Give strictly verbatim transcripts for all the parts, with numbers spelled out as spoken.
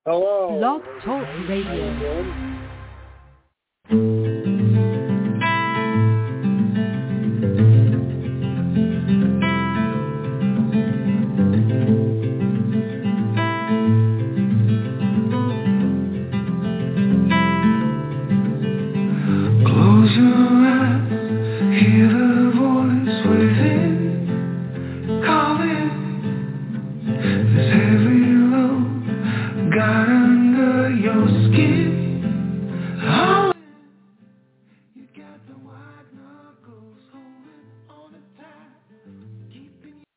Hello. Blog Talk Radio. Close your eyes, hear the voice within, calling. This heavy load got under your skin. Oh, you got the white knuckles holding on it tight, keeping you.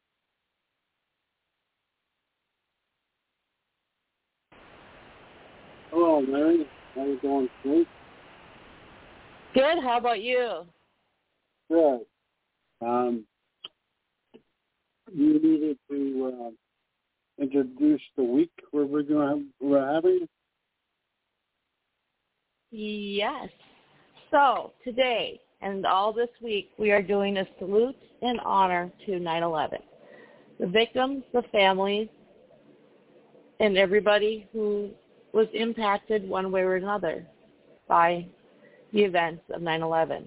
Hello, Mary. How you doing, Sweet? Good. How about you? Good. Um, you needed to uh, introduce the week where we're going to we're having. Yes. So today and all this week, we are doing a salute in honor to nine eleven. The victims, the families, and everybody who was impacted one way or another by the events of nine eleven.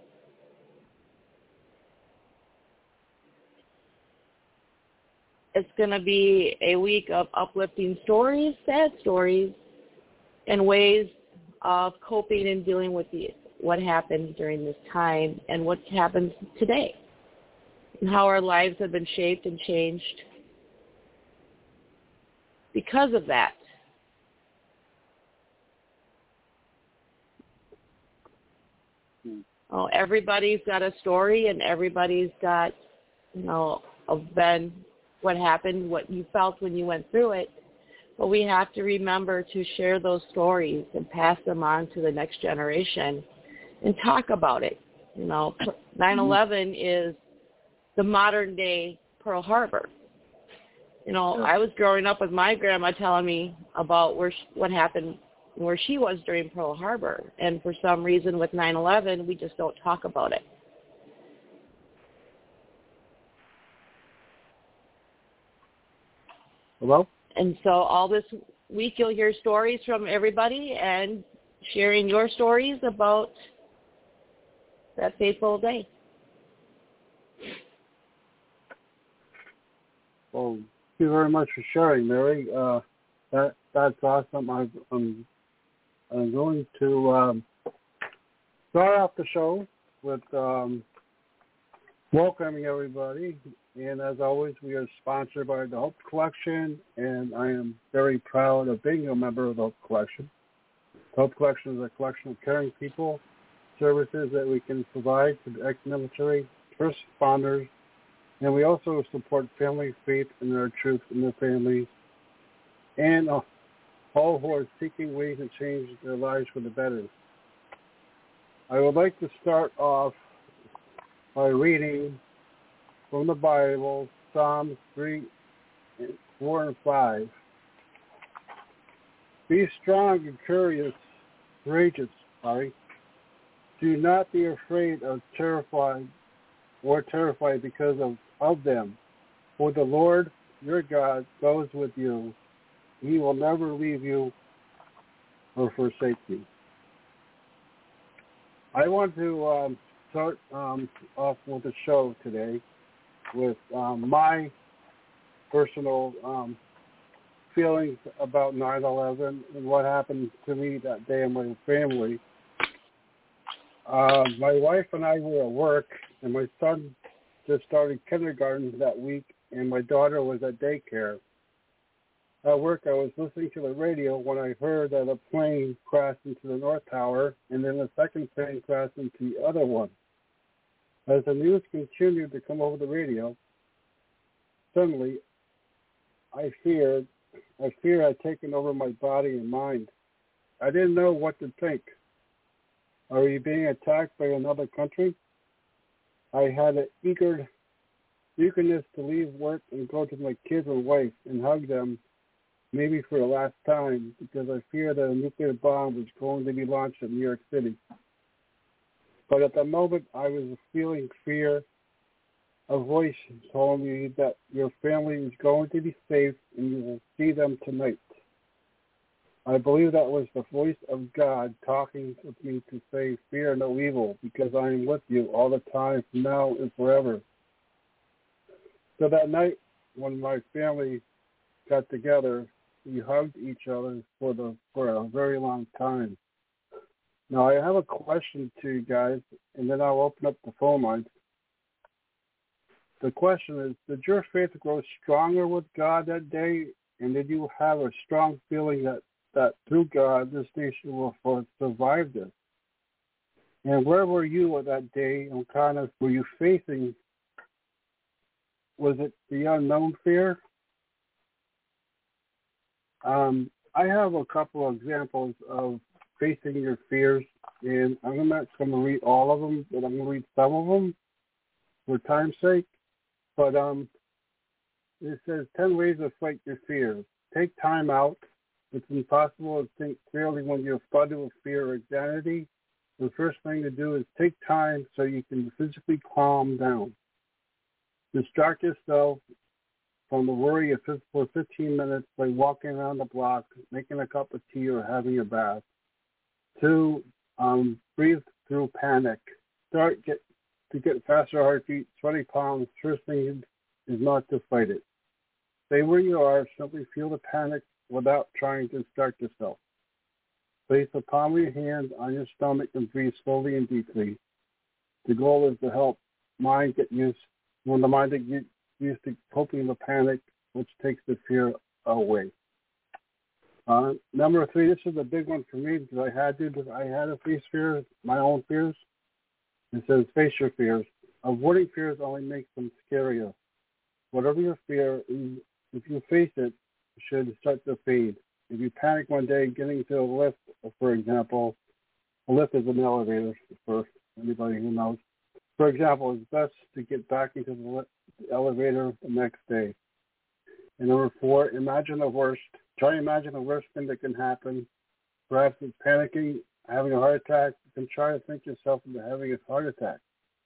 It's going to be a week of uplifting stories, sad stories, and ways of coping and dealing with the, what happened during this time and what happens today, and how our lives have been shaped and changed because of that. Hmm. Oh, everybody's got a story, and everybody's got, you know, been what happened, what you felt when you went through it. But we have to remember to share those stories and pass them on to the next generation and talk about it. You know, nine eleven is the modern day Pearl Harbor. You know, I was growing up with my grandma telling me about where she, what happened where she was during Pearl Harbor. And for some reason with nine eleven, we just don't talk about it. Hello? And so all this week you'll hear stories from everybody and sharing your stories about that fateful day. Well, thank you very much for sharing, Mary. Uh, that that's awesome. I, I'm I'm going to um, start off the show with um, welcoming everybody. And as always, we are sponsored by the Hope Collection, and I am very proud of being a member of the Hope Collection. The Hope Collection is a collection of caring people, services that we can provide to the ex-military, first responders, and we also support family, faith, and their troops and their families, and uh, all who are seeking ways to change their lives for the better. I would like to start off by reading from the Bible, Psalms three, four, and five. Be strong and courageous, courageous, sorry. Do not be afraid or terrified or terrified because of, of them. For the Lord your God goes with you. He will never leave you or forsake you. I want to um, start um, off with the show today with um, my personal um, feelings about nine eleven and what happened to me that day and my family. Uh, my wife and I were at work, and my son just started kindergarten that week, and my daughter was at daycare. At work, I was listening to the radio when I heard that a plane crashed into the North Tower, and then a second plane crashed into the other one. As the news continued to come over the radio, suddenly I feared, I fear had taken over my body and mind. I didn't know what to think. Are we being attacked by another country? I had an eager, eagerness to leave work and go to my kids and wife and hug them, maybe for the last time, because I feared that a nuclear bomb was going to be launched in New York City. But at the moment, I was feeling fear. A voice told me that your family is going to be safe and you will see them tonight. I believe that was the voice of God talking with me to say, fear no evil, because I am with you all the time, from now and forever. So that night, when my family got together, we hugged each other for the for a very long time. Now, I have a question to you guys, and then I'll open up the phone lines. The question is, did your faith grow stronger with God that day, and did you have a strong feeling that that through God, this nation will survive this? And where were you at that day, and kind of were you facing? Was it the unknown fear? Um, I have a couple of examples of facing your fears, and I'm not going to read all of them, but I'm going to read some of them for time's sake. But um, it says ten ways to fight your fears. Take time out. It's impossible to think clearly when you're flooded with fear or anxiety. The first thing to do is take time so you can physically calm down. Distract yourself from the worry for fifteen minutes by walking around the block, making a cup of tea, or having a bath. Two, um, breathe through panic. Start get to get faster heartbeat, sweaty palms. First thing is not to fight it. Stay where you are. Simply feel the panic without trying to distract yourself. Place the palm of your hand on your stomach and breathe slowly and deeply. The goal is to help mind get used when the mind gets used to coping with panic, which takes the fear away. Uh, number three, this is a big one for me because I had to. I had to face fears, my own fears. It says, face your fears. Avoiding fears only makes them scarier. Whatever your fear is, if you face it, it should start to fade. If you panic one day getting to a lift, for example, a lift is an elevator for anybody who knows. For example, it's best to get back into the, lift, the elevator the next day. And number four, imagine the worst. Try to imagine the worst thing that can happen. Perhaps it's panicking, having a heart attack. You can try to think yourself into having a heart attack.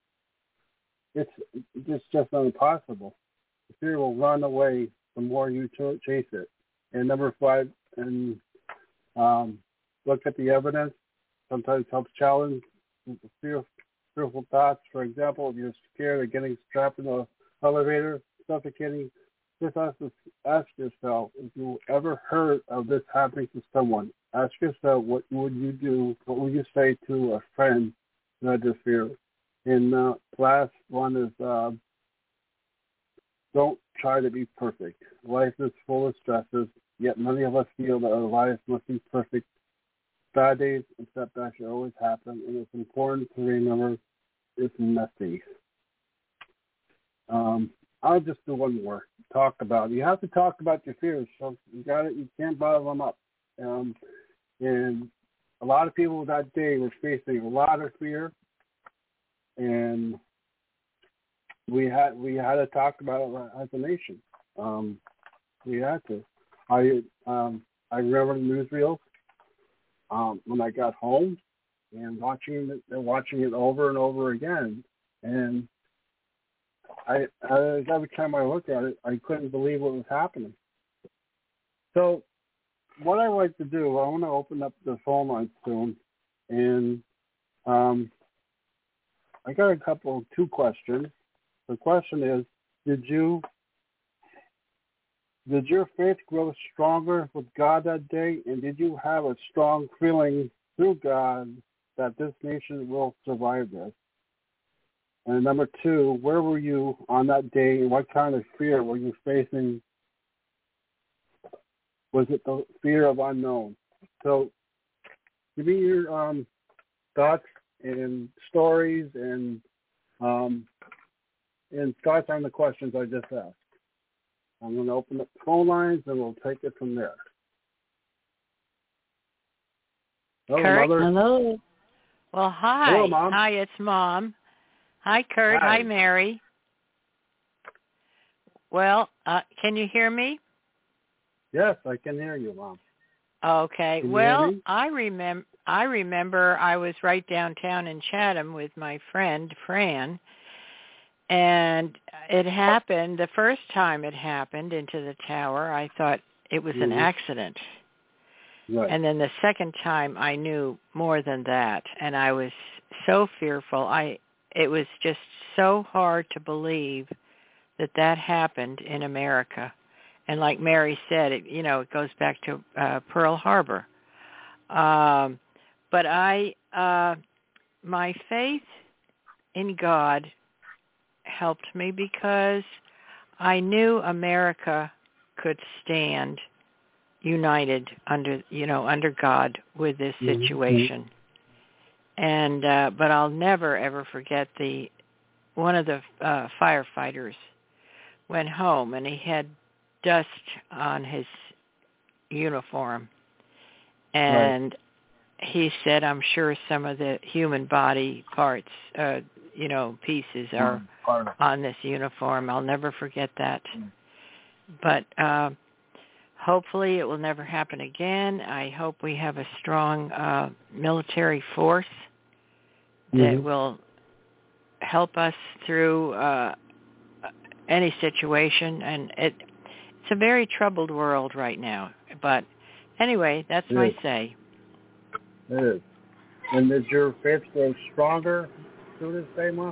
It's, it's just impossible. The fear will run away the more you chase it. And number five, and um, look at the evidence. Sometimes helps challenge the fear, fearful thoughts. For example, if you're scared of getting strapped in the elevator, suffocating, just ask, ask yourself if you ever heard of this happening to someone. Ask yourself, what would you do? What would you say to a friend who had this fear? And uh, last one is uh, don't try to be perfect. Life is full of stresses, yet many of us feel that our lives must be perfect. Bad days and setbacks should always happen, and it's important to remember it's messy. Um, I'll just do one more. Talk about it. You have to talk about your fears. So you got it. You can't bottle them up. Um, and a lot of people that day were facing a lot of fear, and we had we had to talk about it as a nation. Um, we had to. I um, I remember the newsreels um, when I got home and watching it and watching it over and over again, and I, I every time I looked at it, I couldn't believe what was happening. So, what I like to do, I want to open up the phone lines soon, and um, I got a couple, two questions. The question is, did you, did your faith grow stronger with God that day, and did you have a strong feeling through God that this nation will survive this? And number two, where were you on that day, and what kind of fear were you facing? Was it the fear of unknown? So give me your um, thoughts and stories and um, and thoughts on the questions I just asked. I'm going to open up the phone lines, and we'll take it from there. Hello, Kurt? Mother. Hello. Well, hi. Hello, Mom. Hi, it's Mom. Hi, Kurt. Hi, Hi Mary. Well, uh, can you hear me? Yes, I can hear you, Mom. Okay. Can you well, hear me? I remember. I remember I was right downtown in Chatham with my friend Fran, and it happened the first time it happened into the tower. I thought it was mm-hmm. an accident, Right. And then the second time I knew more than that, and I was so fearful. I it was just so hard to believe that that happened in America. And like Mary said, it, you know, it goes back to uh, Pearl Harbor. Um, but I, uh, my faith in God helped me because I knew America could stand united under, you know, under God with this situation. Mm-hmm. And uh, but I'll never ever forget the one of the uh, firefighters went home and he had dust on his uniform, and right. he said, "I'm sure some of the human body parts, uh, you know, pieces are mm, on this uniform." I'll never forget that. Mm. But uh, hopefully, it will never happen again. I hope we have a strong uh, military force that mm-hmm. will help us through uh, any situation. And it, it's a very troubled world right now. But anyway, that's it my is. say. It is. And is your faith grow stronger through this day, Mom?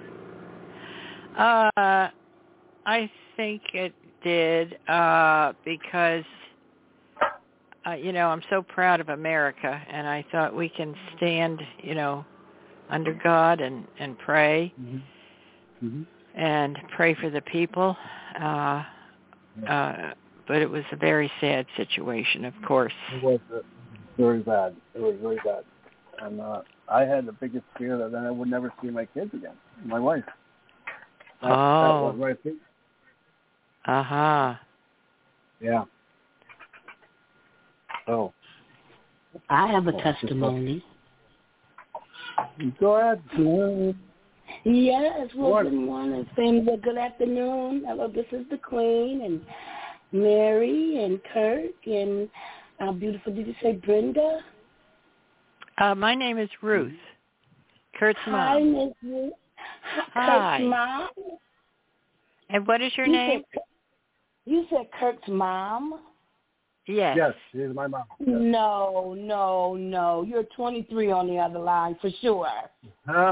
Uh, I think it did uh, because, uh, you know, I'm so proud of America, and I thought we can stand, you know, under God and, and pray mm-hmm. Mm-hmm. and pray for the people. Uh, uh, but it was a very sad situation, of course. It was uh, very bad. It was very bad. And uh, I had the biggest fear that then I would never see my kids again, my wife. That, oh. That was my fear. Uh-huh. Yeah. Oh. I have a testimony. Go ahead. Hello. Yes, well, good morning, family. Well, good afternoon. Hello, this is the Queen, and Mary, and Kirk, and uh, beautiful, did you say Brenda? Uh, my name is Ruth. Kurt's mom. Hi, Miss Ruth. Hi. Kirk's mom. And what is your you name? Said, you said Kirk's mom? Yes. Yes, she's my mom. Yes. No, no, no. You're twenty-three on the other line for sure. Huh?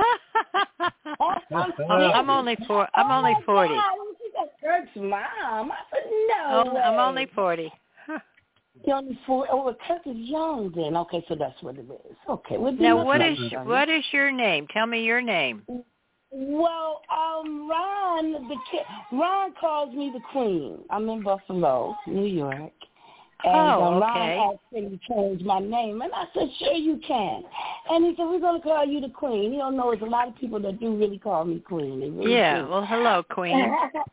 I'm only four. I'm only forty. Oh, she said Kirk's mom. I said no. Oh, way. I'm only forty. You're only four. Oh, well, Kirk is young then. Okay, so that's what it is. Okay. Well, now, what is what is your name? Tell me your name. Well, um, Ron, the kid, Ron calls me the Queen. I'm in Buffalo, New York. And oh, um, okay. Ron asked me to change my name, and I said, sure you can. And he said, we're going to call you the Queen. You don't know, there's a lot of people that do really call me Queen. They really yeah, do. well, hello, Queen.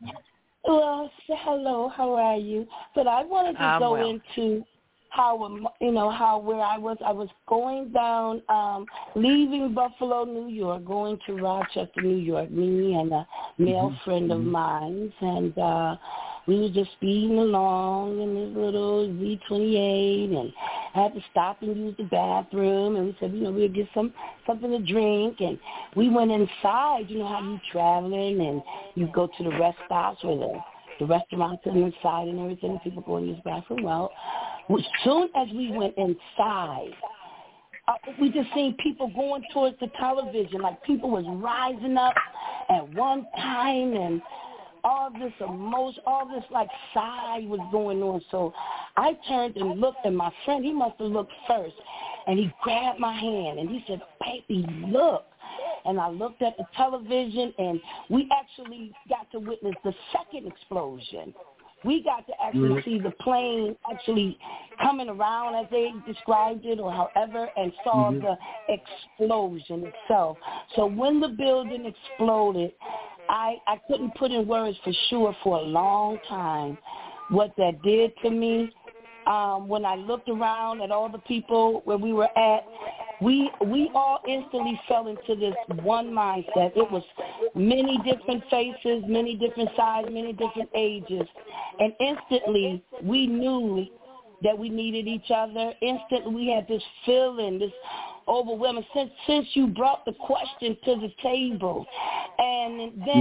Well, say hello, how are you? But I wanted to um, go well. into how, you know, how where I was. I was going down, um, leaving Buffalo, New York, going to Rochester, New York, me and a male mm-hmm. friend of mine, and uh, we were just speeding along in this little Z twenty-eight, and I had to stop and use the bathroom, and we said, you know, we'll get some something to drink, and we went inside. You know how you traveling, and you go to the rest stops where the, the restaurants are inside and everything, and people go in this bathroom. Well, as soon as we went inside, uh, we just seen people going towards the television, like people was rising up at one time, and all this emotion, all this like sigh was going on. So I turned and looked, and my friend, he must have looked first, and he grabbed my hand, and he said, baby, look. And I looked at the television, and we actually got to witness the second explosion. We got to actually mm-hmm. see the plane actually coming around, as they described it, or however, and saw mm-hmm. the explosion itself. So when the building exploded, I, I couldn't put in words for sure for a long time what that did to me. Um, when I looked around at all the people where we were at, we we all instantly fell into this one mindset. It was many different faces, many different sizes, many different ages. And instantly we knew that we needed each other. Instantly we had this feeling, this overwhelming, since, since you brought the question to the table. And then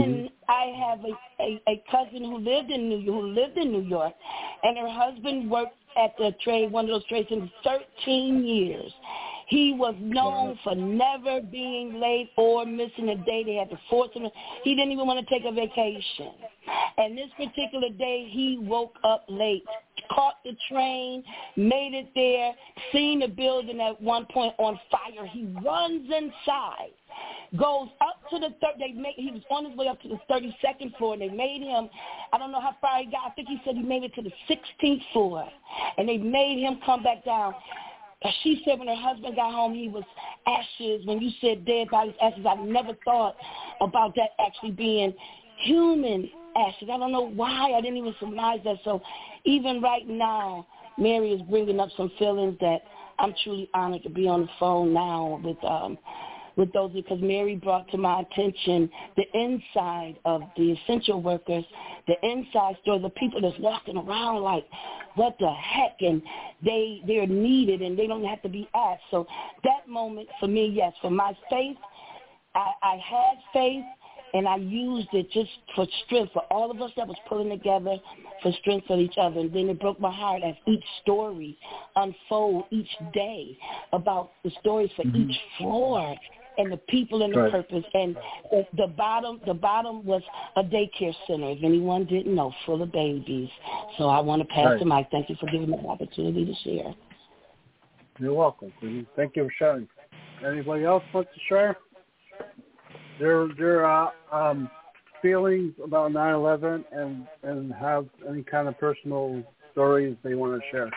I have a, a, a cousin who lived in New York, who lived in New York, and her husband worked at the trade, one of those trades, in thirteen years. He was known for never being late or missing a day. They had to force him. He didn't even want to take a vacation. And this particular day, he woke up late, caught the train, made it there, seen the building at one point on fire. He runs inside, goes up to the third. They made, he was on his way up to the thirty-second floor, and they made him, I don't know how far he got. I think he said he made it to the sixteenth floor, and they made him come back down. She said when her husband got home, he was ashes. When you said dead bodies, ashes, I never thought about that actually being human ashes. I don't know why I didn't even surmise that. So even right now, Mary is bringing up some feelings that I'm truly honored to be on the phone now with um, with those, because Mary brought to my attention the inside of the essential workers, the inside story, the people that's walking around like, what the heck, and they, they're needed and they don't have to be asked. So that moment for me, yes, for my faith, I, I had faith, and I used it just for strength for all of us that was pulling together for strength for each other. And then it broke my heart as each story unfold each day about the stories for mm-hmm. each floor and the people and the right. purpose. And the, the bottom the bottom was a daycare center, if anyone didn't know, full of babies. So I want to pass right. the mic. Thank you for giving me the opportunity to share. You're welcome. Thank you for sharing. Anybody else want to share their their uh, um, feelings about nine eleven and, and have any kind of personal stories they want to share?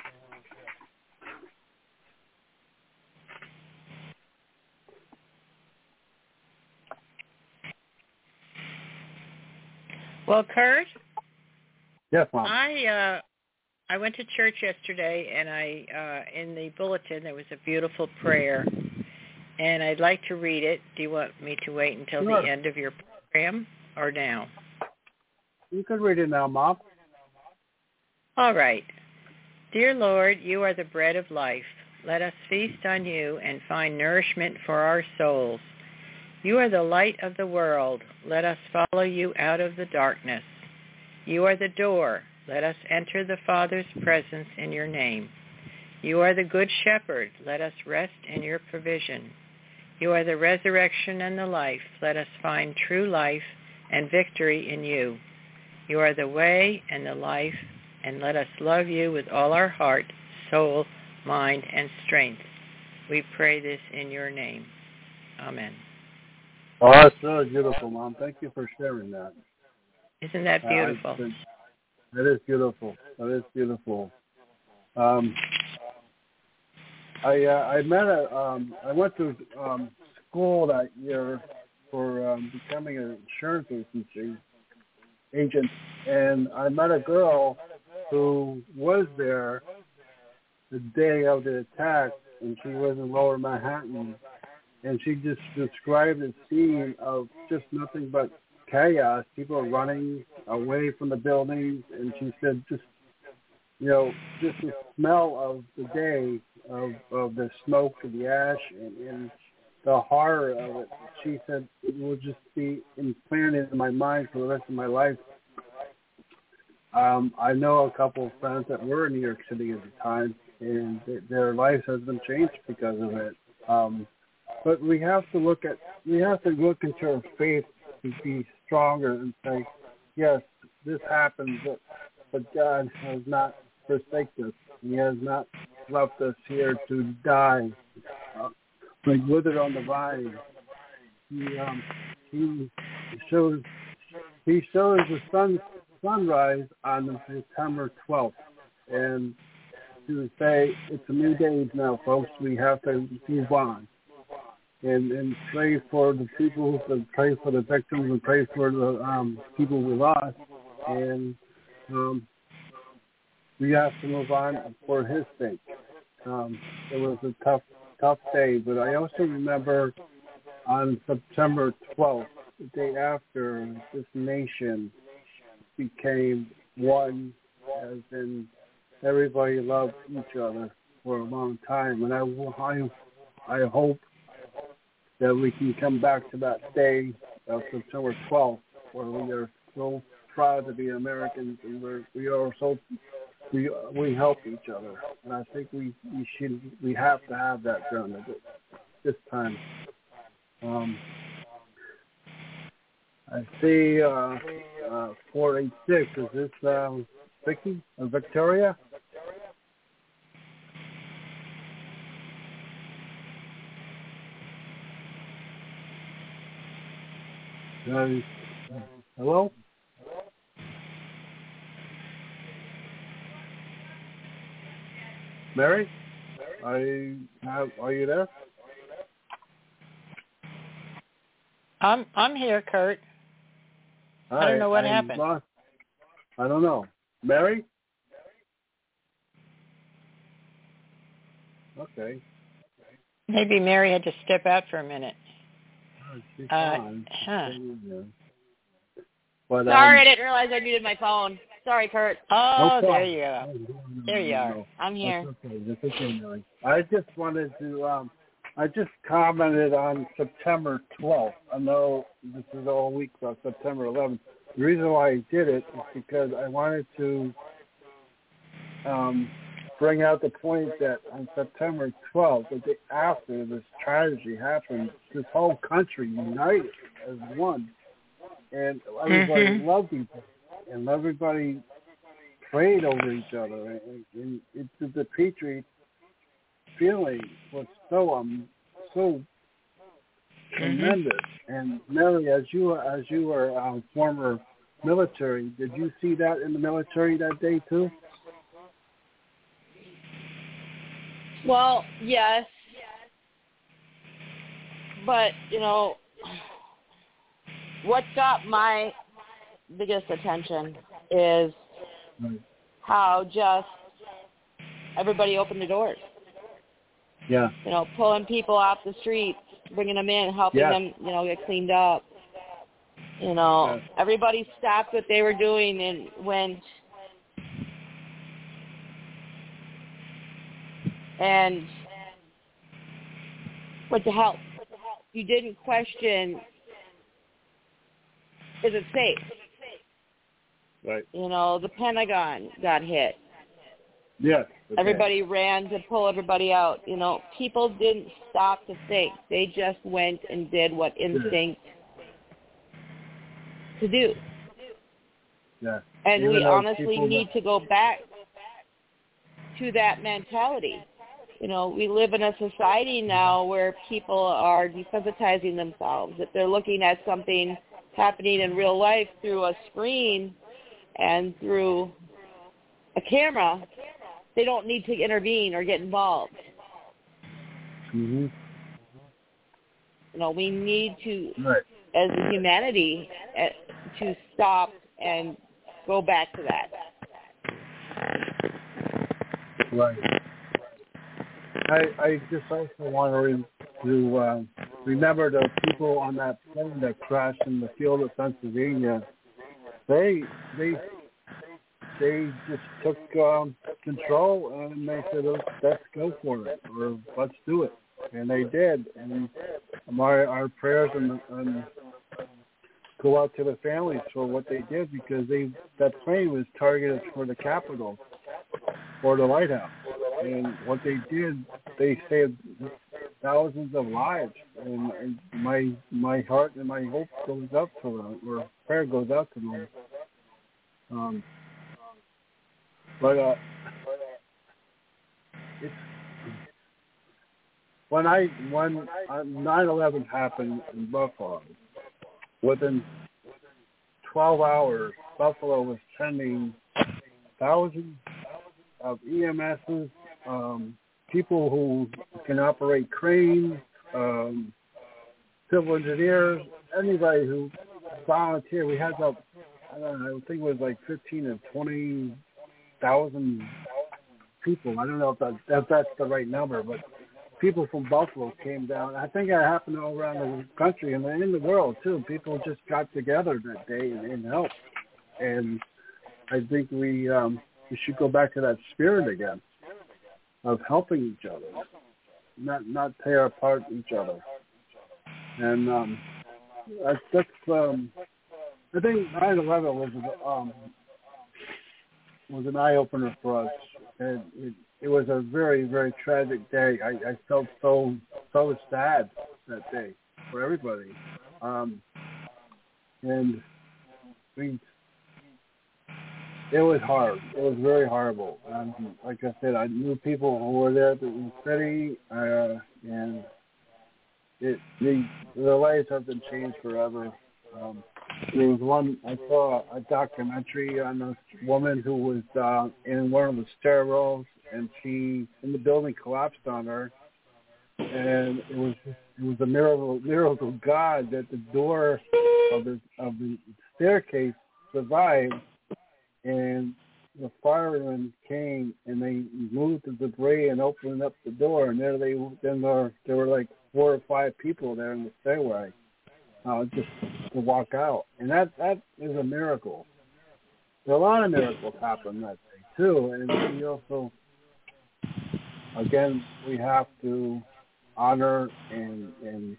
Well, Kurt? Yes, Mom. I uh, I went to church yesterday, and I uh, in the bulletin there was a beautiful prayer, and I'd like to read it. Do you want me to wait until sure. the end of your program or now? You can read it now, Mom. All right. Dear Lord, you are the bread of life. Let us feast on you and find nourishment for our souls. You are the light of the world. Let us follow you out of the darkness. You are the door. Let us enter the Father's presence in your name. You are the good shepherd. Let us rest in your provision. You are the resurrection and the life. Let us find true life and victory in you. You are the way and the life, and let us love you with all our heart, soul, mind, and strength. We pray this in your name. Amen. Oh, that's really beautiful, Mom. Thank you for sharing that. Isn't that beautiful? Uh, that is beautiful. That is beautiful. Um, I uh, I met a um, I went to um, school that year for um, becoming an insurance agency agent, and I met a girl who was there the day of the attack, and she was in Lower Manhattan. And she just described a scene of just nothing but chaos, people running away from the buildings. And she said just, you know, just the smell of the day, of, of the smoke and the ash and, and the horror of it. She said it will just be implanted in my mind for the rest of my life. Um, I know a couple of friends that were in New York City at the time, and th- their lives has been changed because of it. Um, But we have to look at, we have to look into our faith to be stronger and say, yes, this happened, but, but God has not forsaken us. He has not left us here to die, uh, like withered on the vine. He, um, he shows, he shows the sun sunrise on September twelfth, and to say it's a new day now, folks. We have to move on. And, and pray for the people, and pray for the victims, and pray for the um, people we lost. And um, we have to move on for his sake. Um, it was a tough, tough day. But I also remember on September twelfth, the day after, this nation became one, as in everybody loved each other for a long time. And I, I, I hope that we can come back to that day of September twelfth where we are so proud to be Americans, and we're, we are so we we help each other, and I think we, we should we have to have that done at this time. Um, I see uh, uh, four eight six. Is this um, Vicky or Victoria? Uh, hello? Mary? Are you, are you there? I'm I'm here, Kurt. Hi, I don't know what I'm happened. Lost. I don't know. Mary? Okay. Maybe Mary had to step out for a minute. Oh, she's Uh, fine. huh. But, Sorry, um, I didn't realize I muted my phone. Sorry, Kurt. Oh, no there you go. There you are. I'm here. That's okay. That's okay, Mary. I just wanted to, um, I just commented on September twelfth. I know this is all week about September eleventh. The reason why I did it is because I wanted to um, bring out the point that on September twelfth, the day after this tragedy happened, this whole country united as one. And everybody Mm-hmm. loved each other. And everybody prayed over each other. And, and it, the Patriot feeling was so um so Mm-hmm. tremendous. And Mary, as you as you were um, former military, did you see that in the military that day too? Well, yes. But, you know, what got my biggest attention is Right. how just everybody opened the doors. Yeah. You know, pulling people off the streets, bringing them in, helping Yes. them, you know, get cleaned up. You know, Yes. everybody stopped what they were doing and went and went to help. You didn't question, is it safe? Right. You know, the Pentagon got hit. Yes. Okay. Everybody ran to pull everybody out. You know, people didn't stop to think. They just went and did what instinct to do. Yeah. And Even we though honestly people need to go back to that mentality. You know, we live in a society now where people are desensitizing themselves. If they're looking at something happening in real life through a screen and through a camera, they don't need to intervene or get involved. Mm-hmm. You know, we need to, Right. as a humanity, uh, to stop and go back to that. Right. I I just also want to, re- to uh, remember the people on that plane that crashed in the field of Pennsylvania. They they they just took um, control and they said, "Let's go for it," or "Let's do it," and they did. And my our prayers and, and go out to the families for what they did, because they that plane was targeted for the Capitol or the White House. And what they did, they saved thousands of lives. And, and my my heart and my hope goes up to them, or prayer goes out to them. Um, but uh, it's when I when nine eleven happened in Buffalo, within twelve hours, Buffalo was sending thousands of E M Ss, um, people who can operate cranes, um, civil engineers, anybody who volunteered. We had about, I don't know, I think it was like fifteen to twenty thousand people. I don't know if, that, if that's the right number, but people from Buffalo came down. I think it happened all around the country and in the world too. People just got together that day and, and helped. And I think we um, we should go back to that spirit again of helping each other, not not tear apart each other. And um, that's, that's um, I think nine eleven was um was an eye opener for us, and it, it was a very very tragic day. I, I felt so so sad that day for everybody, um, and we. It was hard. It was very horrible. Um, like I said, I knew people who were there in the city, uh, and it the the lives have been changed forever. Um, there was one I saw a documentary on this woman who was uh, in one of the stairwells, and she and the building collapsed on her, and it was it was a miracle miracle of God that the door of the of the staircase survived. And the firemen came and they moved the debris and opened up the door, and there they then there there were like four or five people there in the stairway, uh, just to walk out, and that that is a miracle. There are a lot of miracles happen that day too, and we also, again, we have to honor and and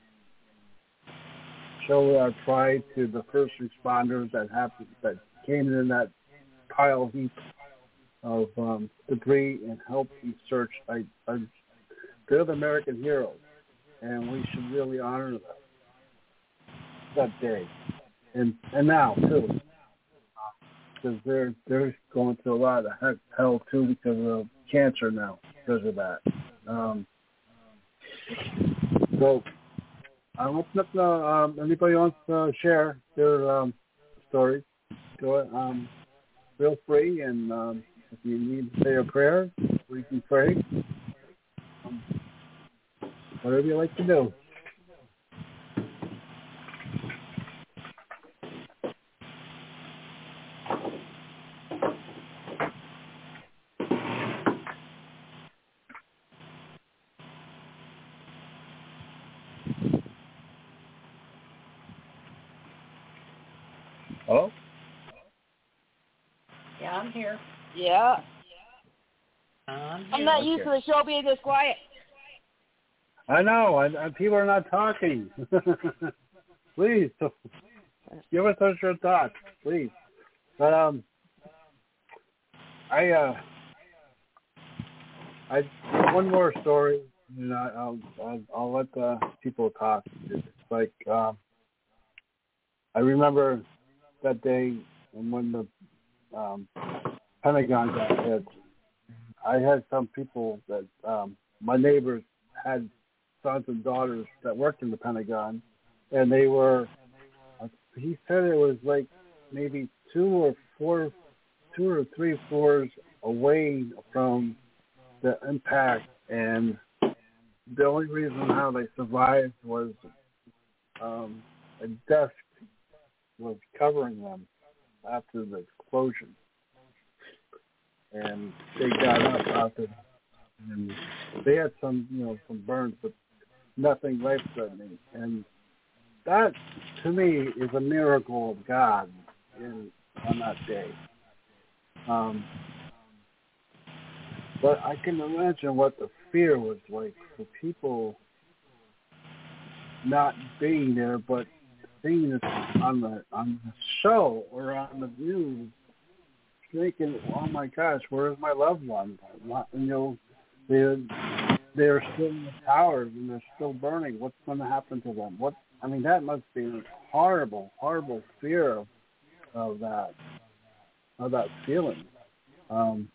show our pride to the first responders that happened that came in that pile heap of um, debris and help you search. I, I, they're the American heroes, and we should really honor them that day, and and now too, because they're they're going through a lot of heck, hell too because of cancer now because of that. Um, so I'll open up the um, anybody wants to share their um, stories. Go ahead. Um, Feel free, and um, if you need to say a prayer, we can pray. Um, whatever you like to do. Oh? Yeah, I'm here. Yeah. I'm, I'm not used to the show being this quiet. I know. I, I, people are not talking. Please, give us your thoughts, please. But um, I uh, I one more story, and I, I'll, I'll I'll let the people talk. It's like um, I remember that day when the um, Pentagon got hit. I had some people that um, my neighbors had sons and daughters that worked in the Pentagon, and they were. Uh, he said it was like maybe two or four, two or three floors away from the impact, and the only reason how they survived was um, a desk was covering them after the explosion, and they got up after, and they had some, you know, some burns, but nothing life-threatening. And that, to me, is a miracle of God in, on that day. Um, but I can imagine what the fear was like for people not being there, but seeing it on the on the show or on the news, thinking, "Oh my gosh, where's my loved one?" You know, they're they're still in the towers and they're still burning. What's going to happen to them? What I mean, that must be a horrible, horrible fear of of that of that feeling. Um,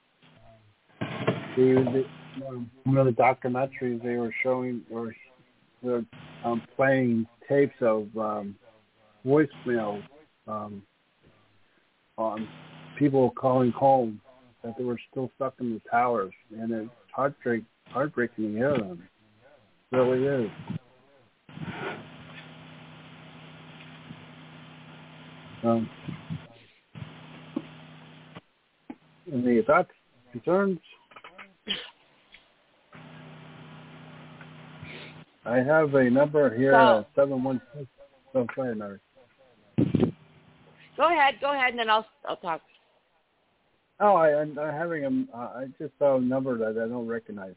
the, the, um, one of the documentaries they were showing, or they're um, playing tapes of um, voicemails um, on people calling home that they were still stuck in the towers, and it's heartbreak, heartbreaking to hear them. It really is. Um, any thoughts, concerns? I have a number here, So, seven one six. Oh, sorry, Mary. Go ahead, go ahead, and then I'll I'll talk. Oh, I, I'm I'm having a. Uh, I just saw a number that I don't recognize.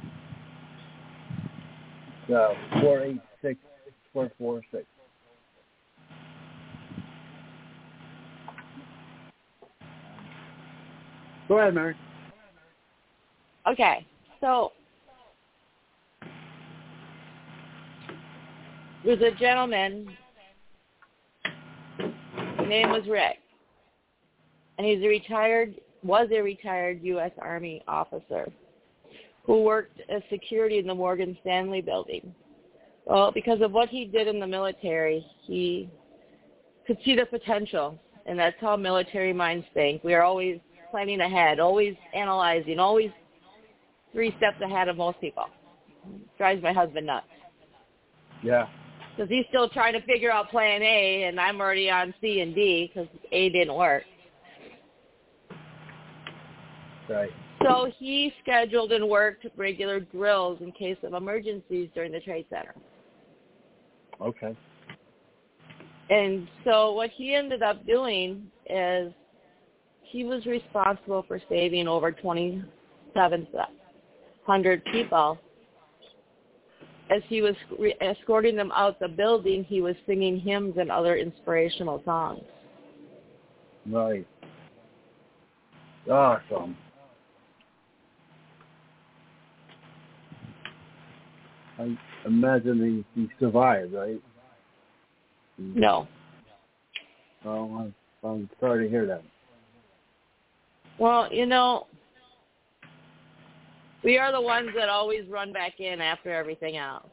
So four eight six four four six. Go ahead, Mary. Okay, so there's a gentleman, his name was Rick, and he's a retired, was a retired U S Army officer who worked as security in the Morgan Stanley building. Well, because of what he did in the military, he could see the potential, and that's how military minds think. We are always planning ahead, always analyzing, always three steps ahead of most people. Drives my husband nuts. Yeah. Because he's still trying to figure out plan A, and I'm already on C and D because A didn't work. Right. So he scheduled and worked regular drills in case of emergencies during the Trade Center. Okay. And so what he ended up doing is he was responsible for saving over twenty-seven hundred people. As he was re- escorting them out the building, he was singing hymns and other inspirational songs. Right. Awesome. I imagine he, he survived, right? No. Well, I'm, I'm sorry to hear that. Well, you know, we are the ones that always run back in after everything else.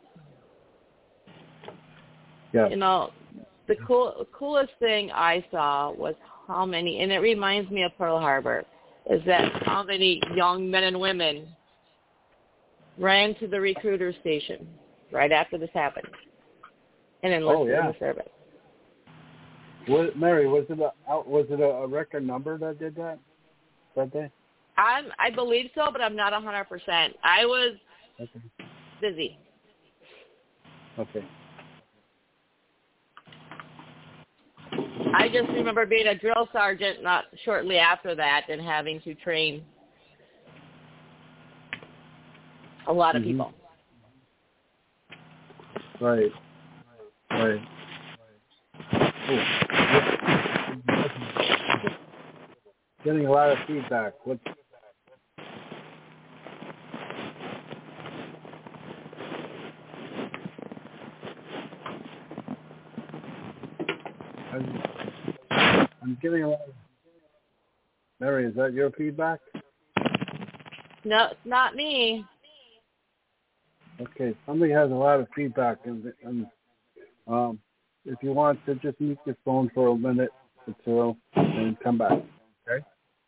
Yeah. You know, the cool, coolest thing I saw was how many, and it reminds me of Pearl Harbor, is that how many young men and women ran to the recruiter station right after this happened and enlisted oh, yeah. in the service. Was, Mary, was it a was it a record number that did that that day? I'm, I believe so, but I'm not one hundred percent. I was Okay. busy. Okay. I just remember being a drill sergeant not shortly after that and having to train a lot of mm-hmm. people. Right. Right. Cool. Getting a lot of feedback. What? I'm, I'm getting a lot of... Mary, is that your feedback? No, it's not me. Okay, somebody has a lot of feedback, and, and um, if you want to just mute your phone for a minute or two and come back, okay?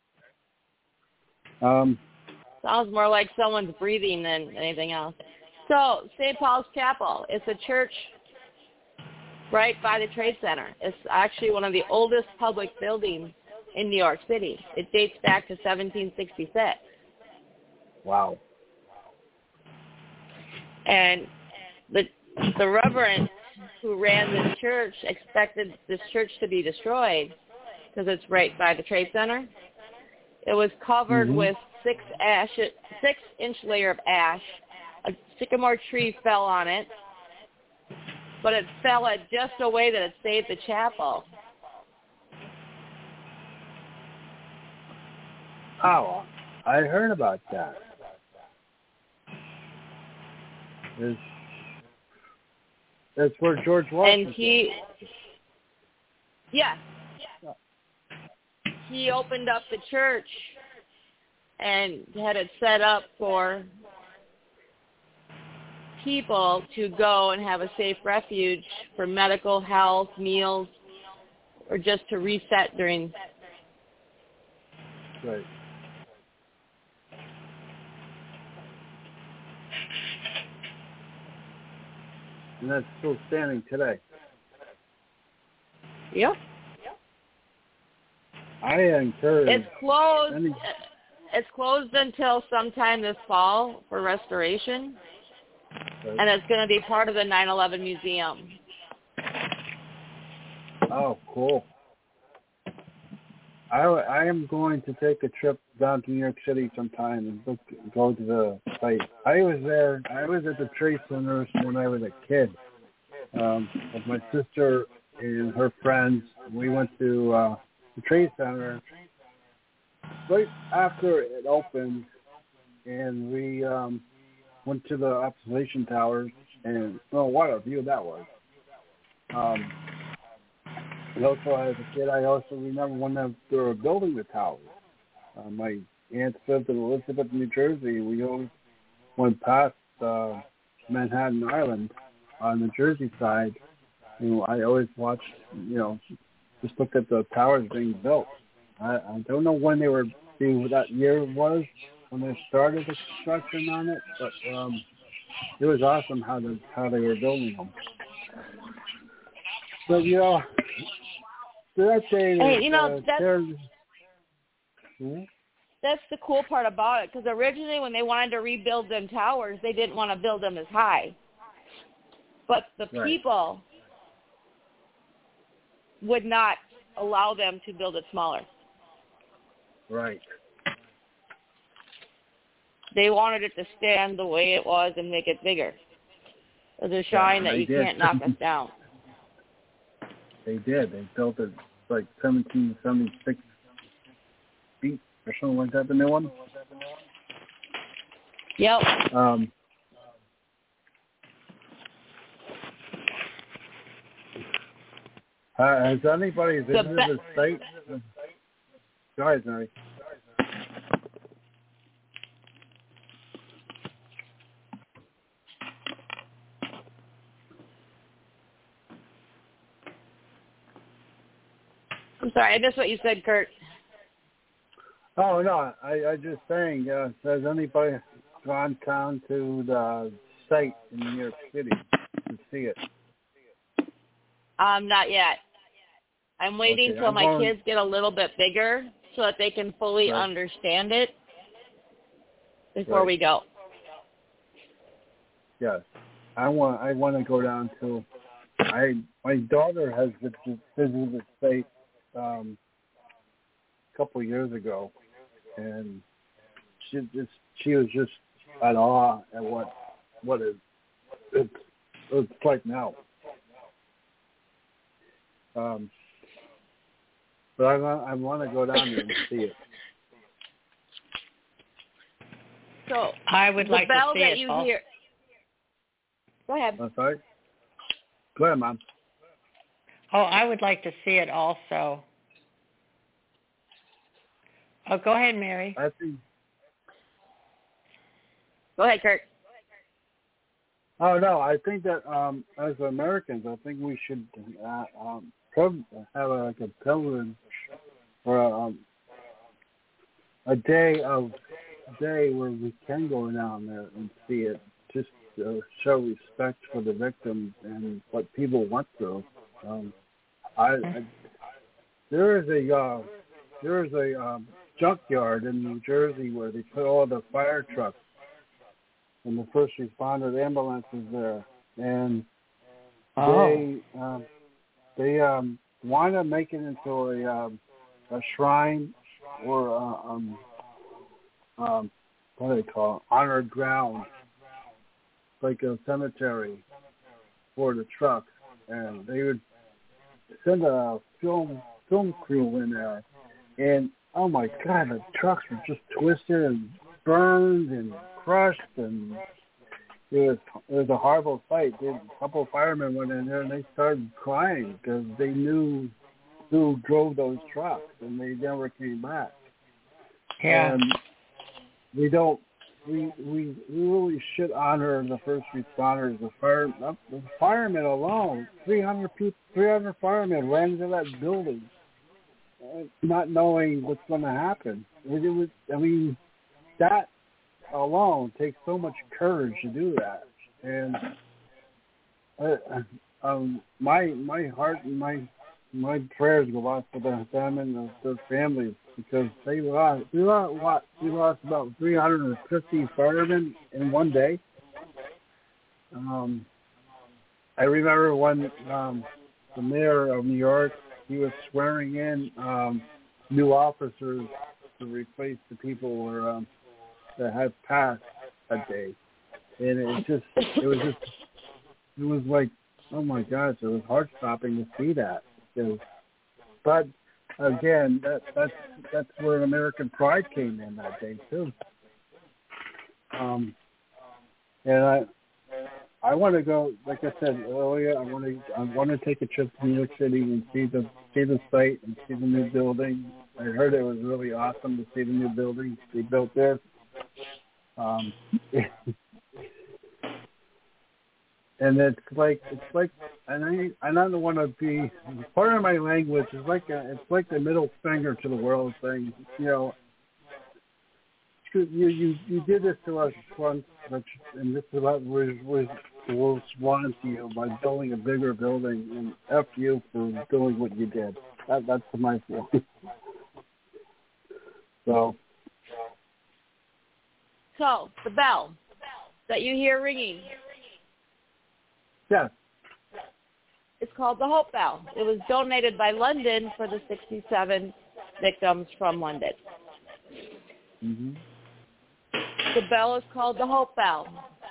Um, Sounds more like someone's breathing than anything else. So, Saint Paul's Chapel, it's a church right by the Trade Center. It's actually one of the oldest public buildings in New York City. It dates back to seventeen sixty-six. Wow. And the the reverend who ran this church expected this church to be destroyed because it's right by the Trade Center. It was covered mm-hmm. with six ash, six inch layer of ash. A sycamore tree fell on it, but it fell at just a way that it saved the chapel. Oh, I heard about that. It's, it's where George Washington. And he, yeah, he opened up the church and had it set up for people to go and have a safe refuge for medical, health, meals, or just to reset during. Right. And that's still standing today. Yep. I encourage. It's closed. Any, It's closed until sometime this fall for restoration, right. and it's going to be part of the nine eleven museum. Oh, cool. I, I am going to take a trip down to New York City sometime and look, go to the site. I was there. I was at the Trade Center when I was a kid um, with my sister and her friends. We went to uh, the Trade Center right after it opened, and we um, went to the observation towers, and oh, what a view that was! Um, and also, as a kid, I also remember when they were building the towers. Uh, my aunt lived in Elizabeth, New Jersey. We always went past uh, Manhattan Island on the Jersey side. You know, I always watched, you know, just looked at the towers being built. I, I don't know when they were being, what that year was, when they started the construction on it, but um, it was awesome how the, how they were building them. But, you know, that day, Hey, you know, uh, that's, hmm? that's the cool part about it, because originally when they wanted to rebuild them towers, they didn't want to build them as high. But the Right. people would not allow them to build it smaller. Right. They wanted it to stand the way it was and make it bigger. As a sign Yeah, that you did. can't knock us down. They did. They built it like seventeen seventy-six feet or something like that, the new one. Yep. Um, uh, has anybody visited be- the site? Go ahead, Mary. I'm sorry, I missed what you said, Kurt. Oh, no, I, I just saying, uh, has anybody gone down to the site in New York City to see it? Um, not yet. I'm waiting Okay, till I'm my going- kids get a little bit bigger so that they can fully Right. understand it before Right. we go. Yes, I want. I want to go down to. I my daughter has visited the state um, a couple of years ago, and she just she was just at awe at what what it it's, it's like now. Um, but I want I want to go down there and see it. So I would the like to bell see that it you also. hear. Go ahead. I'm sorry. Go ahead, Mom. Oh, I would like to see it also. Oh, go ahead, Mary. I think. Go ahead, Kurt. Oh no, I think that um, as Americans, I think we should uh, um, pro- have a, like a pilgrimage or a, um, a day of day where we can go down there and see it, just to show respect for the victims and what people went through. Um, I, I there is a uh, there is a um, junkyard in New Jersey where they put all the fire trucks and the first responder ambulances there, and Oh. they um, they um, want to make it into a um, a shrine or uh, um, um, what do they call it? Honored ground, like a cemetery for the trucks, and they would send a film film crew in there, and oh my God, the trucks were just twisted and burned and crushed, and it was it was a horrible sight. They, a couple of firemen went in there and they started crying because they knew who drove those trucks, and they never came back. Yeah. And we don't. We we we really should honor the first responders. The fire the firemen alone, three hundred people, three hundred firemen ran into that building, uh, not knowing what's going to happen. It, it was. I mean, that alone takes so much courage to do that. And uh, um, my my heart and my my prayers go out for the, them and the, their families, because they lost we lost what we lost about three hundred fifty firemen in one day. Um, I remember when um, the mayor of New York, he was swearing in um, new officers to replace the people where, um, that had passed that day, and it just it was just it was like, oh my gosh, it was heart stopping to see that. Because, but again, that that's that's where American pride came in that day too. Um, and I I want to go, like I said earlier, I want to I want to take a trip to New York City and see the see the site and see the new building. I heard it was really awesome to see the new building they built there. Um, and it's like it's like, and I I don't want to be part of my language is like a, it's like the middle finger to the world thing. You know, you you you did this to us once, and this is what we we will respond to you by building a bigger building, and F you for doing what you did. That, that's my feeling. So. So, the bell that you hear ringing. Yes. It's called the Hope Bell. It was donated by London for the sixty-seven victims from London. Mm-hmm. The bell is called the Hope Bell.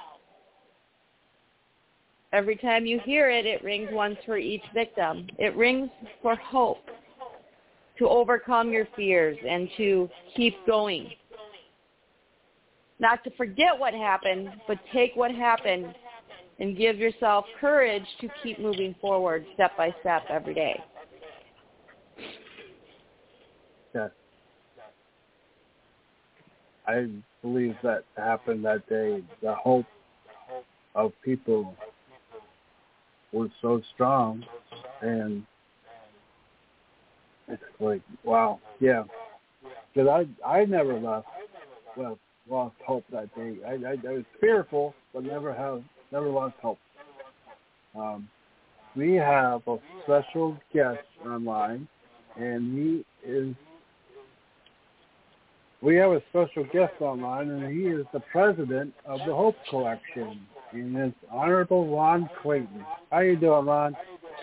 Every time you hear it, it rings once for each victim. It rings for hope, to overcome your fears and to keep going. Not to forget what happened, but take what happened and give yourself courage to keep moving forward step by step every day. Yes. I believe that happened that day. The hope of people was so strong, and it's like, wow, yeah. Because I, I never lost, well, lost hope that day. I, I, I was fearful, but never have, never lost hope. Um, we have a special guest online, and he is. We have a special guest online, and he is the president of the Hope Collection, and it's Honorable Ron Clayton. How you doing, Ron?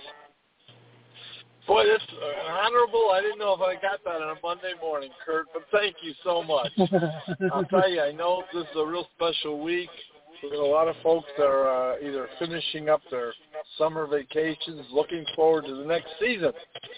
Boy, that's uh, honorable. I didn't know if I got that on a Monday morning, Kurt, but thank you so much. I'll tell you, I know this is a real special week. We've got a lot of folks that are uh, either finishing up their summer vacations, looking forward to the next season,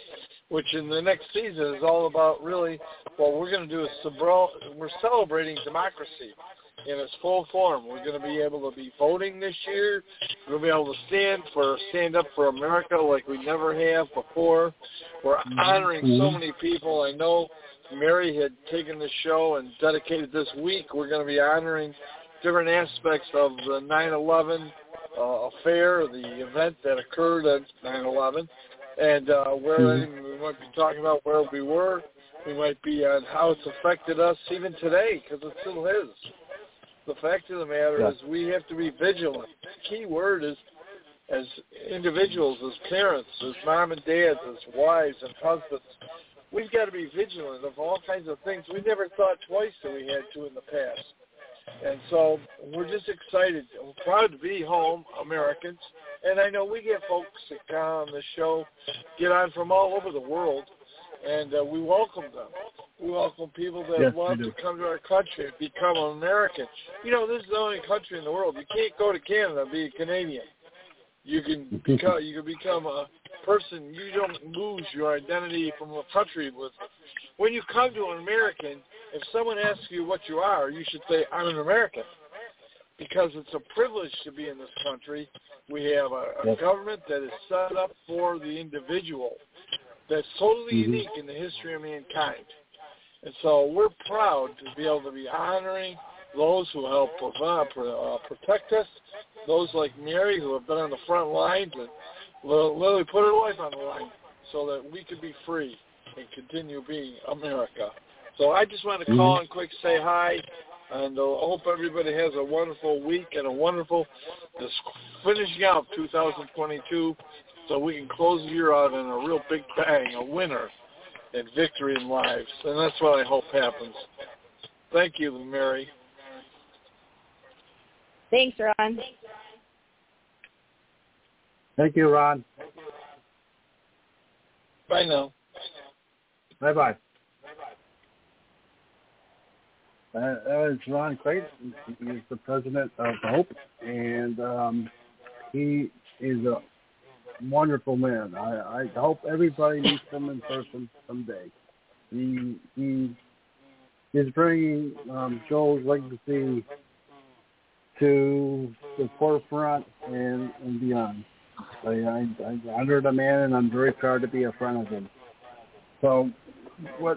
which in the next season is all about really what we're going to do is subro- we're celebrating democracy in its full form. We're going to be able to be voting this year. We're going to be able to stand for stand up for America like we never have before. We're honoring so many people. I know Mary had taken the show and dedicated this week. We're going to be honoring different aspects of the nine eleven uh, affair, the event that occurred at nine eleven, and uh, where mm-hmm. we might be talking about where we were. We might be on how it's affected us even today, because it still is. The fact of the matter yeah. is we have to be vigilant. The key word is, as individuals, as parents, as mom and dads, as wives and husbands, we've got to be vigilant of all kinds of things we never thought twice that we had to in the past. And so we're just excited. We're proud to be home, Americans. And I know we get folks that come on the show, get on from all over the world, and uh, we welcome them. We welcome people that yes, want to come to our country and become an American. You know, this is the only country in the world. You can't go to Canada and be a Canadian. You can become, you can become a person. You don't lose your identity from a country with it. When you come to an American, if someone asks you what you are, you should say, I'm an American, because it's a privilege to be in this country. We have a, a yes. government that is set up for the individual that's totally mm-hmm. unique in the history of mankind. And so we're proud to be able to be honoring those who help provide, uh, protect us, those like Mary who have been on the front lines and literally put her life on the line so that we could be free and continue being America. So I just want to call and quick say hi, and uh, hope everybody has a wonderful week and a wonderful this finishing out two thousand twenty-two so we can close the year out in a real big bang, a winner and victory in lives. And that's what I hope happens. Thank you, Mary. Thanks, Ron. Thank you, Ron. Bye now. Bye-bye. Uh, that is Ron Clayton. He is the president of Hope, and um, he is a wonderful man. I, I hope everybody meets him in person someday. He he is bringing um, Joel's legacy to the forefront and, and beyond. I, I, I honored a man, and I'm very proud to be a friend of him. So, what?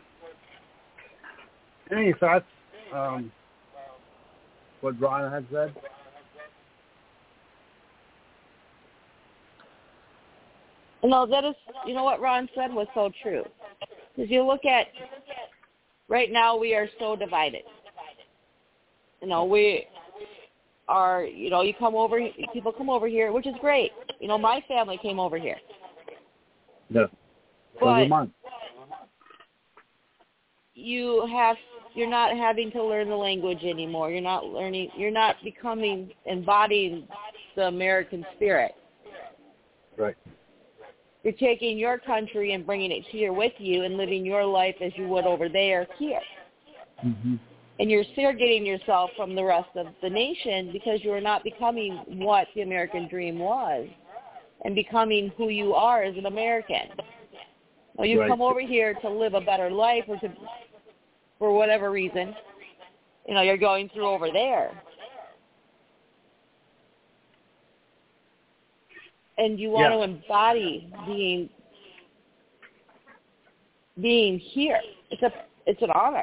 Any thoughts? Um, what Ron had said? No, that is, you know what Ron said was so true. Because you look at, right now we are so divided. You know, we are, you know, you come over, people come over here, which is great. You know, my family came over here. Yeah. But month. you have, you're not having to learn the language anymore. You're not learning, you're not becoming, embodying the American spirit. Right. You're taking your country and bringing it here with you and living your life as you would over there here. Mm-hmm. And you're segregating yourself from the rest of the nation because you are not becoming what the American dream was and becoming who you are as an American. Well, you Right. come over here to live a better life or to, for whatever reason, you know, you're going through over there. And you want Yeah. to embody being being here. It's a it's an honor.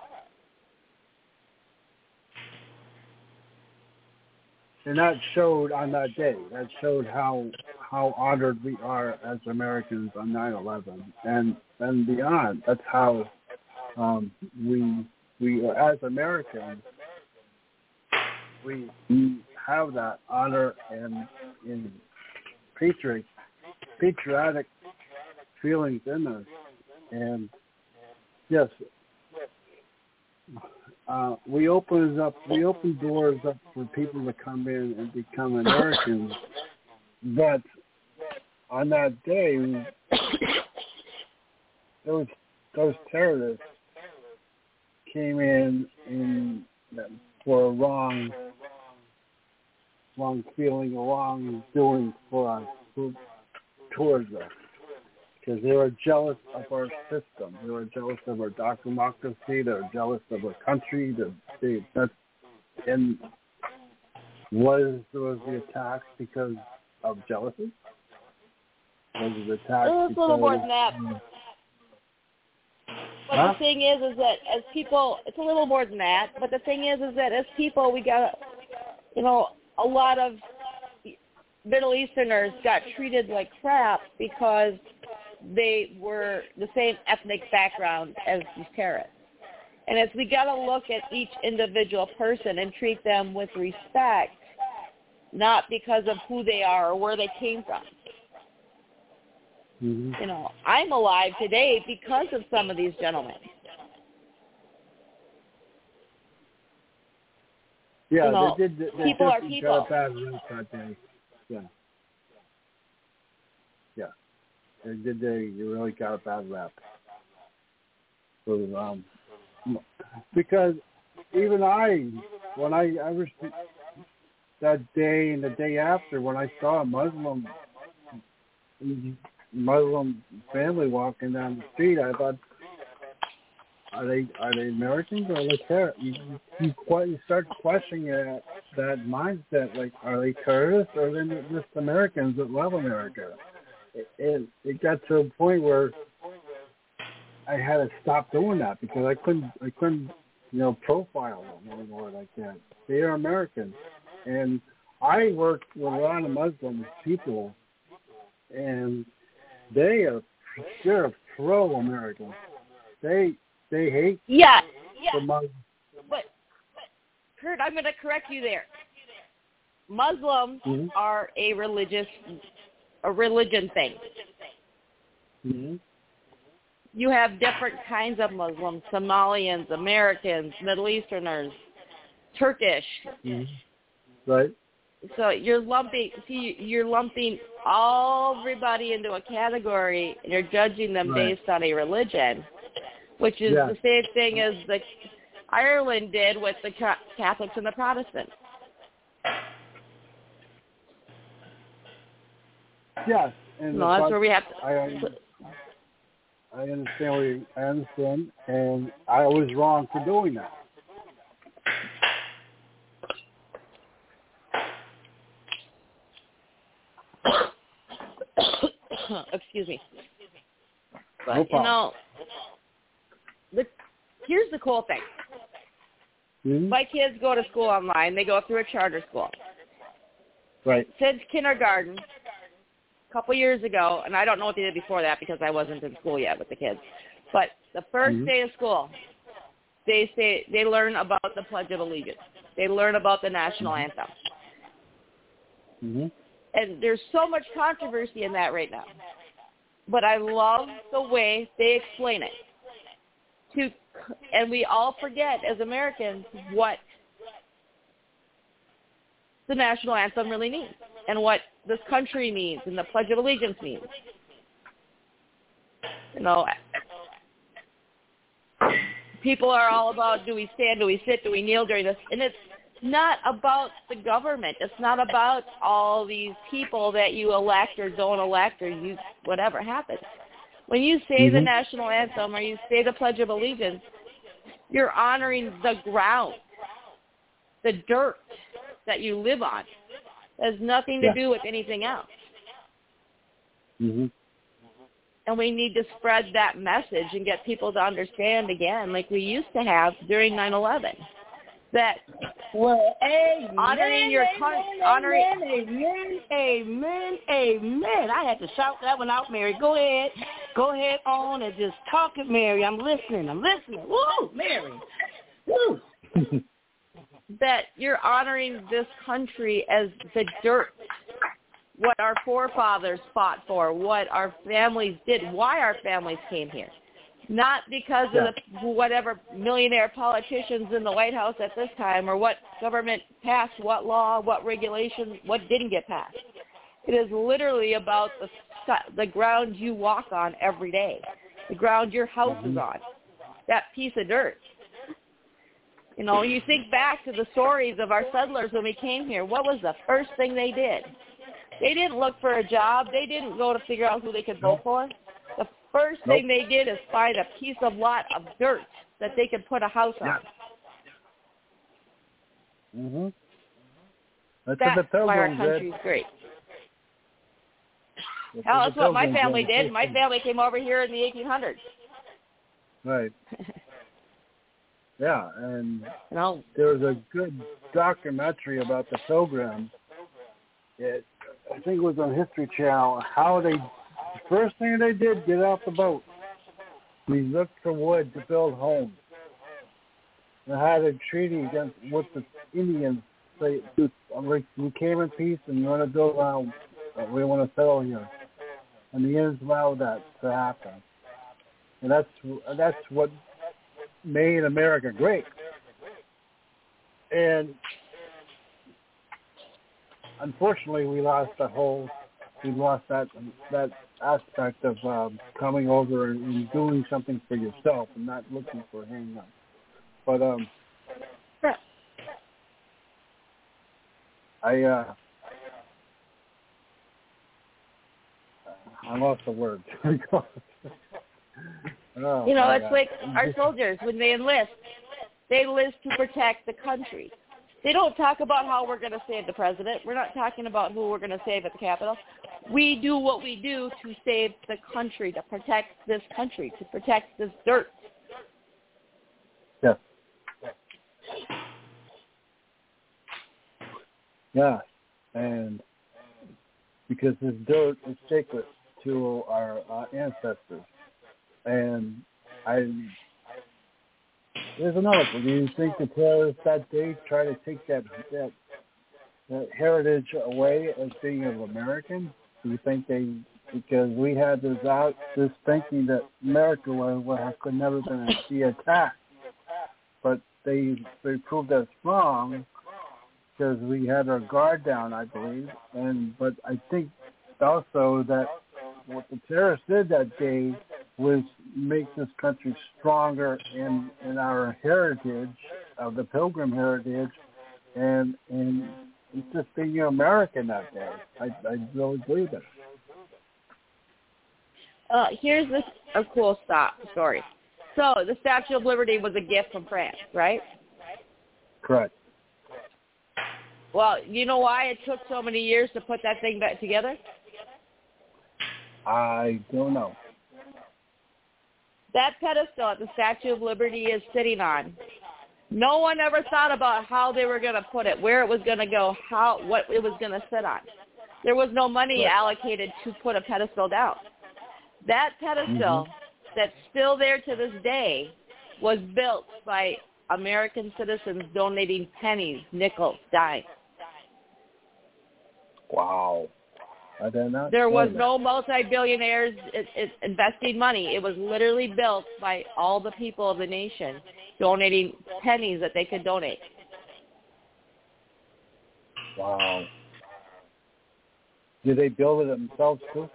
And that showed on that day. That showed how how honored we are as Americans on nine eleven and and beyond. That's how um, we we as Americans we, we have that honor and in patriotic patriotic feelings in us. And yes, uh, we open up we open doors up for people to come in and become Americans. But on that day, those those terrorists came in in for a wrong wrong feeling, a wrong doing for us, for, towards us, because they were jealous of our system. They were jealous of our democracy. They were jealous of our country. The, they, that's, and was was the attack because of jealousy? Was it the attack? It's a little more than that. But huh? the thing is, is that as people, it's a little more than that. But the thing is, is that as people, we got, you know, a lot of Middle Easterners got treated like crap because they were the same ethnic background as these terrorists. And as we got to look at each individual person and treat them with respect, not because of who they are or where they came from. Mm-hmm. You know, I'm alive today because of some of these gentlemen. Yeah, you know, they did. They people are definitely people. got a bad rep that day. Yeah. Yeah. They did. They really got a bad rep. So, um, because even I, when I, I was that day and the day after, when I saw a Muslim Muslim family walking down the street, I thought, are they are they Americans or are they terrorists? You, you, you start questioning that, that mindset, like, are they terrorists or are they just Americans that love America? It, it, it got to a point where I had to stop doing that because I couldn't I couldn't you know profile them anymore like that. They are Americans, and I work with a lot of Muslim people, and they are they're pro-American. They they hate Yeah, yeah. the Muslims. But, Kurt, I'm going to correct you there. Muslims Mm-hmm. are a religious, a religion thing. Mm-hmm. You have different kinds of Muslims: Somalians, Americans, Middle Easterners, Turkish. Mm-hmm. Right. So you're lumping, see, you're lumping everybody into a category, and you're judging them Right. based on a religion, which is Yeah. the same thing as the Ireland did with the Catholics and the Protestants. yes. And no, that's where we have to. I, I understand what you, I understand, and I was wrong for doing that. Excuse me. But, No you know, the, here's the cool thing. Mm-hmm. My kids go to school online. They go through a charter school. Right. Since kindergarten, a couple years ago, and I don't know what they did before that because I wasn't in school yet with the kids, but the first mm-hmm. day of school, they say they learn about the Pledge of Allegiance. They learn about the national mm-hmm. anthem. Mm-hmm. And there's so much controversy in that right now. But I love the way they explain it. To, and we all forget as Americans what the national anthem really means and what this country means and the Pledge of Allegiance means. You know, people are all about, do we stand, do we sit, do we kneel during this? And it's not about the government. It's not about all these people that you elect or don't elect or you whatever happens. When you say mm-hmm. the national anthem or you say the Pledge of Allegiance, you're honoring the ground, the dirt that you live on. It has nothing to yeah. do with anything else. Mm-hmm. And we need to spread that message and get people to understand again, like we used to have during nine eleven. That well, amen, honoring your country, honoring, amen, amen, amen. I had to shout that one out, Mary. Go ahead, go ahead on and just talk it, Mary. I'm listening. I'm listening. Woo, Mary. Woo. That you're honoring this country as the dirt, what our forefathers fought for, what our families did, why our families came here. Not because yeah. of the whatever millionaire politicians in the White House at this time or what government passed, what law, what regulation, what didn't get passed. It is literally about the the ground you walk on every day, the ground your house mm-hmm. is on, that piece of dirt. You know, you think back to the stories of our settlers when we came here. What was the first thing they did? They didn't look for a job. They didn't go to figure out who they could vote for. The first nope. thing they did is find a piece of lot of dirt that they could put a house on. Yeah. Mm-hmm. That's, that's what the why our Pilgrims country's did. great. That's Hell, what that's what my Pilgrims family did. did. My family came over here in the eighteen hundreds. Right. Yeah, and you know, there was a good documentary about the Pilgrims. It, I think it was on History Channel, how they, the first thing they did, get off the boat. We looked for wood to build homes. They had a treaty against with the Indians. They, like, we came in peace and we want to build a home. We want to settle here. And the Indians allowed that to happen. And that's that's what made America great. And unfortunately, we lost that whole, we lost that that aspect of um, coming over and, and doing something for yourself and not looking for a hang-up. But um, I uh, I lost the word. Oh, you know, it's God. like our soldiers, when they enlist, they enlist to protect the country. They don't talk about how we're going to save the president. We're not talking about who we're going to save at the Capitol. We do what we do to save the country, to protect this country, to protect this dirt. Yeah. Yeah, and because this dirt is sacred to our uh, ancestors. And I, there's another one. Do you think the terrorists that day try to take that that, that heritage away as being of American? Do you think they, because we had this out, this thinking that America was, was could never been be attacked, but they they proved us wrong because we had our guard down, I believe. And but I think also that what the terrorists did that day was make this country stronger in, in our heritage, of the Pilgrim heritage, and and it's just being American that day. I, I really believe it. Uh, here's this a cool stop story. So the Statue of Liberty was a gift from France, right? Correct. Well, you know why it took so many years to put that thing back together? I don't know. That pedestal that the Statue of Liberty is sitting on, no one ever thought about how they were going to put it, where it was going to go, how what it was going to sit on. There was no money allocated to put a pedestal down. That pedestal mm-hmm. that's still there to this day was built by American citizens donating pennies, nickels, dimes. Wow. I did not there was that. no multi-billionaires it, it, investing money. It was literally built by all the people of the nation donating pennies that they could donate. Wow. Did they build it themselves too?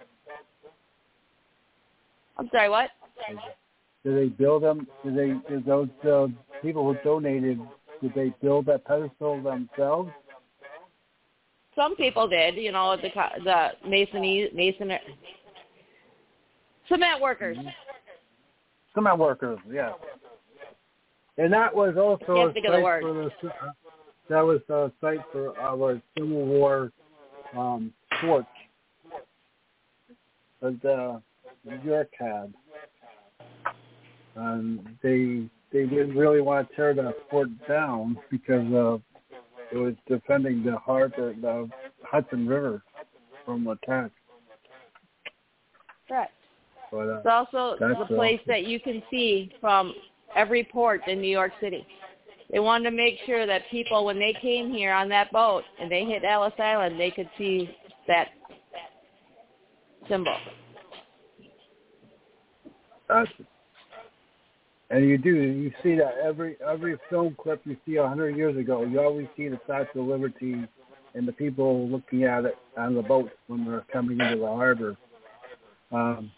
I'm sorry, what? Did they build them? Did they? Did those uh, people who donated? Did they build that pedestal themselves? Some people did. You know, the the masonry, mason, cement workers. Mm-hmm. Cement workers, yeah. And that was also a site for the. That was a site for our Civil War um, torch that uh, New York had. And they they didn't really want to tear that fort down because uh, it was defending the harbor, the Hudson River, from attack. Right. But, uh, it's also the place awesome. that you can see from every port in New York City. They wanted to make sure that people, when they came here on that boat and they hit Ellis Island, they could see that symbol. That's, and you do. You see that every every film clip you see a hundred years ago. You always see the Statue of Liberty and the people looking at it on the boat when they're coming into the harbor. Um,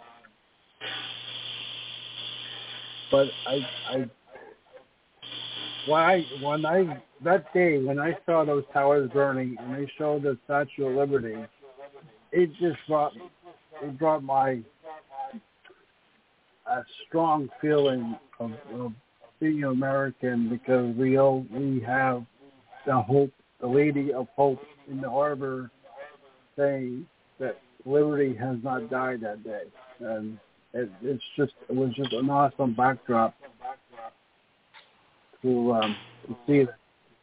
but I, I, when I, when I that day when I saw those towers burning and they showed the Statue of Liberty, it just brought it brought my a strong feeling of, of being American because we all, we have the hope, the Lady of Hope in the harbor, saying that liberty has not died that day, and it, it's just it was just an awesome backdrop to um, to see it.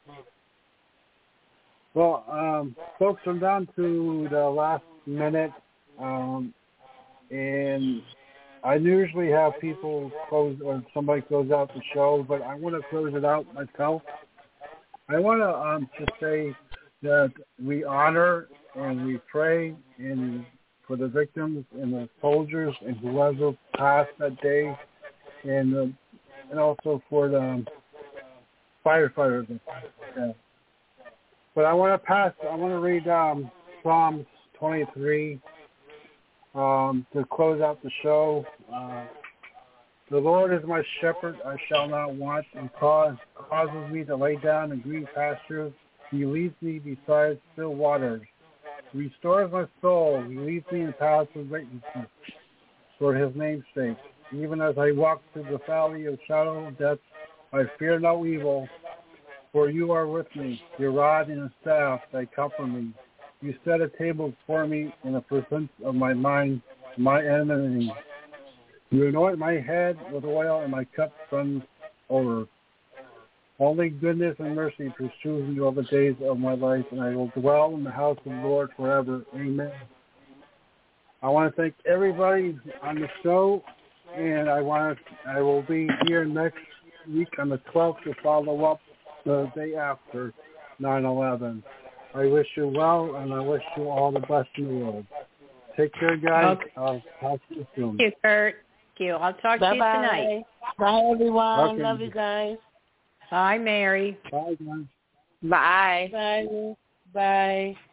Well, um, folks, I'm down to the last minute, um, and I usually have people close or somebody close out the show, but I want to close it out myself. I want to um, just say that we honor and we pray and for the victims and the soldiers and whoever passed that day, and uh, and also for the firefighters. Yeah. But I want to pass. I want to read um, Psalms twenty-three. Um, to close out the show, uh, the Lord is my shepherd, I shall not want, and cause, causes me to lay down in green pastures. He leads me beside still waters. He restores my soul. He leads me in paths of righteousness for his name's sake. Even as I walk through the valley of shadow of death, I fear no evil, for you are with me. Your rod and your staff, they comfort me. You set a table before me in the presence of my mind, my enemies. You anoint my head with oil, and my cup runs over. Only goodness and mercy pursues me all the days of my life, and I will dwell in the house of the Lord forever. Amen. I want to thank everybody on the show, and I want to, I will be here next week on the twelfth to follow up the day after nine eleven. I wish you well, and I wish you all the best in the world. Take care, guys. Okay. I'll talk to you soon. Thank you, Kurt. Thank you. I'll talk Bye-bye. to you tonight. Bye, everyone. Okay. Love you guys. Bye, Mary. Bye, guys. Bye. Bye. Bye.